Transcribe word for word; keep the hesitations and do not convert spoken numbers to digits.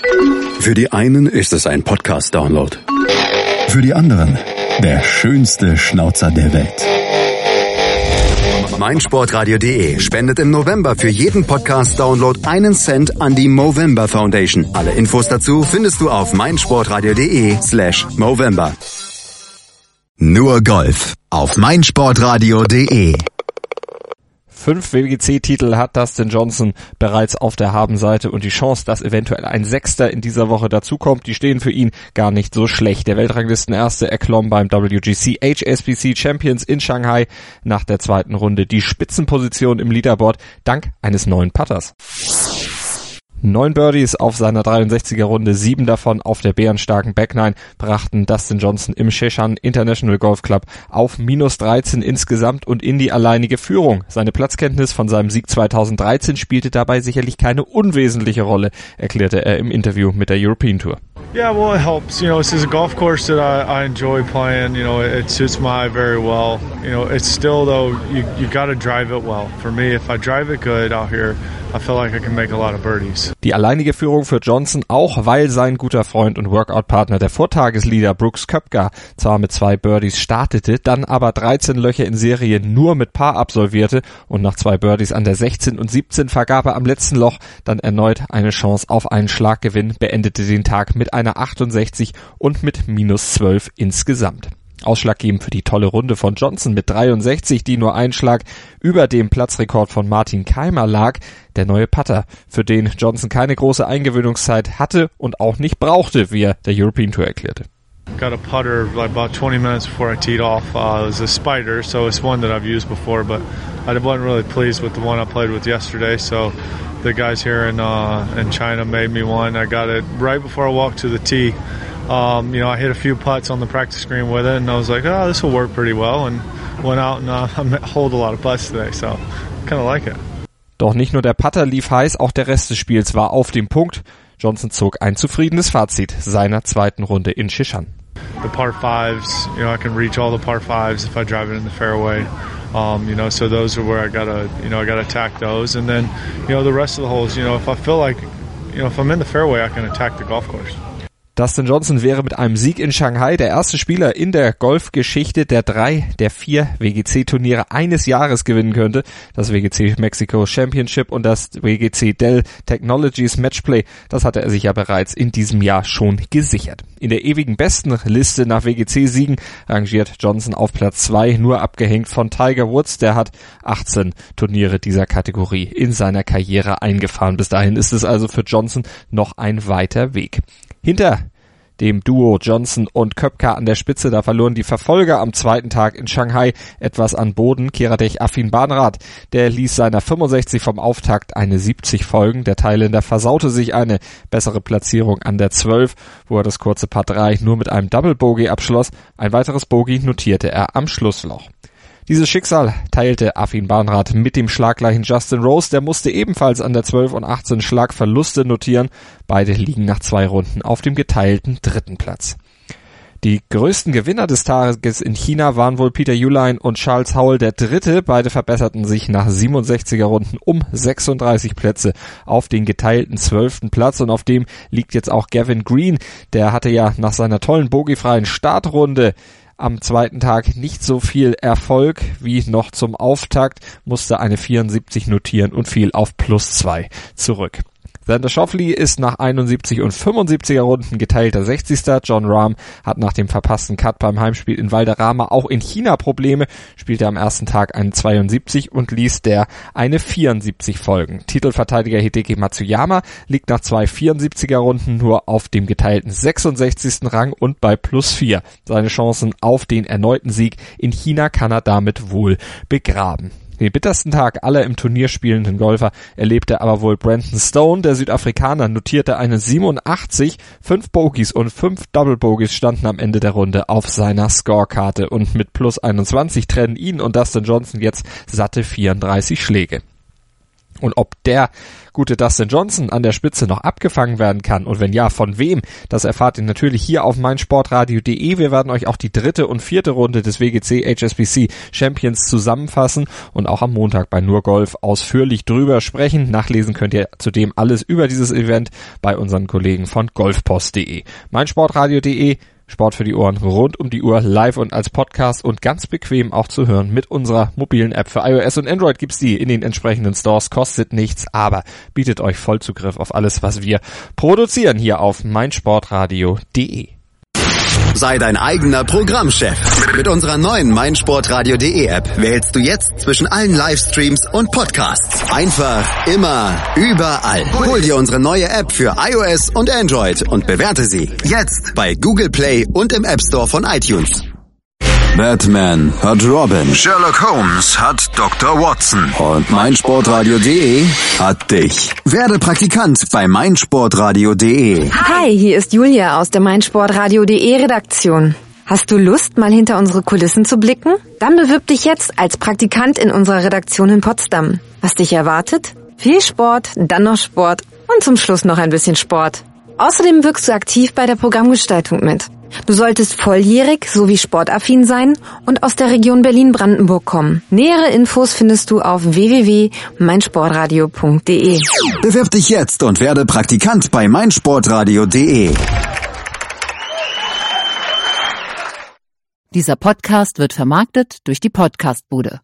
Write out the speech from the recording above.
Für die einen ist es ein Podcast-Download. Für die anderen der schönste Schnauzer der Welt. meinsportradio punkt de spendet im November für jeden Podcast-Download einen Cent an die Movember Foundation. Alle Infos dazu findest du auf meinsportradio punkt de slash Movember. Nur Golf auf meinsportradio punkt de. Fünf W G C-Titel hat Dustin Johnson bereits auf der Habenseite und die Chance, dass eventuell ein Sechster in dieser Woche dazukommt, die stehen für ihn gar nicht so schlecht. Der Weltranglistenerste erklomm beim W G C H S B C Champions in Shanghai nach der zweiten Runde die Spitzenposition im Leaderboard dank eines neuen Putters. Neun Birdies auf seiner dreiundsechziger Runde, sieben davon auf der bärenstarken Backnine, brachten Dustin Johnson im Sheshan International Golf Club auf minus dreizehn insgesamt und in die alleinige Führung. Seine Platzkenntnis von seinem Sieg zweitausenddreizehn spielte dabei sicherlich keine unwesentliche Rolle, erklärte er im Interview mit der European Tour. Yeah, well, it helps. You know, this is a golf course that I, I enjoy playing. You know, it, it suits my eye very well. You know, it's still, though, you, you got to drive it well. For me, if I drive it good out here, I feel like I can make a lot of birdies. Die alleinige Führung für Johnson, auch weil sein guter Freund und Workout-Partner, der Vortagesleader Brooks Koepka, zwar mit zwei Birdies startete, dann aber dreizehn Löcher in Serie nur mit Par absolvierte und nach zwei Birdies an der sechzehn und siebzehn vergab er am letzten Loch dann erneut eine Chance auf einen Schlaggewinn, beendete den Tag mit einer achtundsechzig und mit minus zwölf insgesamt. Ausschlaggebend für die tolle Runde von Johnson mit dreiundsechzig, die nur ein Schlag über dem Platzrekord von Martin Kaymer lag, der neue Putter, für den Johnson keine große Eingewöhnungszeit hatte und auch nicht brauchte, wie er der European Tour erklärte. Got a putter like about twenty minutes before I teed off. Uh, it was a Spider, so it's one that I've used before, but I wasn't really pleased with the one I played with yesterday, so the guys here in uh, in China made me one. I got it right before I walked to the tee. Um, you know, I hit a few putts on the practice green with it, and I was like, oh, this will work pretty well, and went out and uh, I hold a lot of putts today, so kind of like it. Doch nicht nur der Putter lief heiß, auch der Rest des Spiels war auf dem Punkt. Johnson zog ein zufriedenes Fazit seiner zweiten Runde in Sheshan. The par fives, you know, I can reach all the par fives if I drive it in the fairway. Um, you know, so those are where I gotta, you know, I gotta attack those, and then, you know, the rest of the holes, you know, if I feel like, you know, if I'm in the fairway, I can attack the golf course. Dustin Johnson wäre mit einem Sieg in Shanghai der erste Spieler in der Golfgeschichte, der drei der vier W G C-Turniere eines Jahres gewinnen könnte. Das W G C Mexico Championship und das W G C Dell Technologies Matchplay, das hatte er sich ja bereits in diesem Jahr schon gesichert. In der ewigen Bestenliste nach W G C-Siegen rangiert Johnson auf Platz zwei, nur abgehängt von Tiger Woods. Der hat achtzehn Turniere dieser Kategorie in seiner Karriere eingefahren. Bis dahin ist es also für Johnson noch ein weiter Weg. Hinter dem Duo Johnson und Koepka an der Spitze, da verloren die Verfolger am zweiten Tag in Shanghai etwas an Boden. Kiradech Affinbanrat, der ließ seiner fünfundsechzig vom Auftakt eine siebzig folgen. Der Thailänder versaute sich eine bessere Platzierung an der zwölf, wo er das kurze Par drei nur mit einem Double Bogey abschloss. Ein weiteres Bogey notierte er am Schlussloch. Dieses Schicksal teilte Affinbanrat mit dem schlaggleichen Justin Rose, der musste ebenfalls an der zwölf und achtzehn Schlagverluste notieren. Beide liegen nach zwei Runden auf dem geteilten dritten Platz. Die größten Gewinner des Tages in China waren wohl Peter Uihlein und Charles Howell der Dritte. Beide verbesserten sich nach siebenundsechziger Runden um sechsunddreißig Plätze auf den geteilten zwölften Platz. Und auf dem liegt jetzt auch Gavin Green. Der hatte ja nach seiner tollen bogiefreien Startrunde am zweiten Tag nicht so viel Erfolg wie noch zum Auftakt, musste eine vierundsiebzig notieren und fiel auf plus zwei zurück. Xander Schauffele ist nach einundsiebzig und fünfundsiebziger Runden geteilter sechzigster John Rahm hat nach dem verpassten Cut beim Heimspiel in Valderrama auch in China Probleme, spielte am ersten Tag eine zweiundsiebzig und ließ der eine vierundsiebzig folgen. Titelverteidiger Hideki Matsuyama liegt nach zwei vierundsiebziger Runden nur auf dem geteilten sechsundsechzigsten Rang und bei plus vier. Seine Chancen auf den erneuten Sieg in China kann er damit wohl begraben. Den bittersten Tag aller im Turnier spielenden Golfer erlebte aber wohl Brandon Stone. Der Südafrikaner notierte eine siebenundachtzig, fünf Bogies und fünf Double Bogies standen am Ende der Runde auf seiner Scorekarte und mit plus einundzwanzig trennen ihn und Dustin Johnson jetzt satte vierunddreißig Schläge. Und ob der gute Dustin Johnson an der Spitze noch abgefangen werden kann und wenn ja, von wem, das erfahrt ihr natürlich hier auf meinsportradio punkt de. Wir werden euch auch die dritte und vierte Runde des W G C H S B C Champions zusammenfassen und auch am Montag bei Nur Golf ausführlich drüber sprechen. Nachlesen könnt ihr zudem alles über dieses Event bei unseren Kollegen von golfpost punkt de. meinsportradio punkt de, Sport für die Ohren rund um die Uhr, live und als Podcast und ganz bequem auch zu hören mit unserer mobilen App. Für iOS und Android gibt's die in den entsprechenden Stores, kostet nichts, aber bietet euch Vollzugriff auf alles, was wir produzieren hier auf meinsportradio punkt de. Sei dein eigener Programmchef. Mit unserer neuen meinsportradio punkt de App wählst du jetzt zwischen allen Livestreams und Podcasts. Einfach, immer, überall. Hol dir unsere neue App für iOS und Android und bewerte sie jetzt bei Google Play und im App Store von iTunes. Batman hat Robin, Sherlock Holmes hat Doktor Watson und meinsportradio punkt de hat dich. Werde Praktikant bei meinsportradio punkt de. Hi, hier ist Julia aus der meinsportradio punkt de Redaktion. Hast du Lust, mal hinter unsere Kulissen zu blicken? Dann bewirb dich jetzt als Praktikant in unserer Redaktion in Potsdam. Was dich erwartet? Viel Sport, dann noch Sport und zum Schluss noch ein bisschen Sport. Außerdem wirkst du aktiv bei der Programmgestaltung mit. Du solltest volljährig sowie sportaffin sein und aus der Region Berlin-Brandenburg kommen. Nähere Infos findest du auf w w w punkt meinsportradio punkt de. Bewirb dich jetzt und werde Praktikant bei meinsportradio punkt de. Dieser Podcast wird vermarktet durch die Podcastbude.